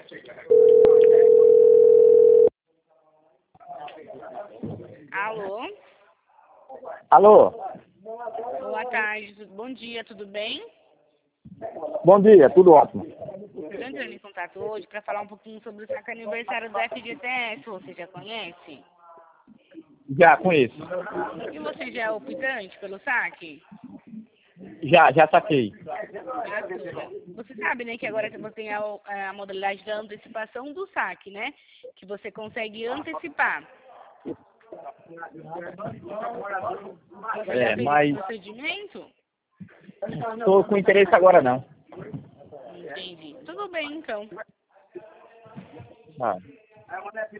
Alô? Alô? Boa tarde, bom dia, tudo bem? Bom dia, tudo ótimo. Estou entrando em contato hoje para falar um pouquinho sobre o saque aniversário do FGTS, você já conhece? Já conheço. E você já é optante pelo saque? Já saquei. Bacana. Você sabe, né, que agora você tem a modalidade da antecipação do saque, né? Que você consegue antecipar. Você já fez esse Mas procedimento? não estou com interesse agora não. Entendi. Tudo bem, então. Ah.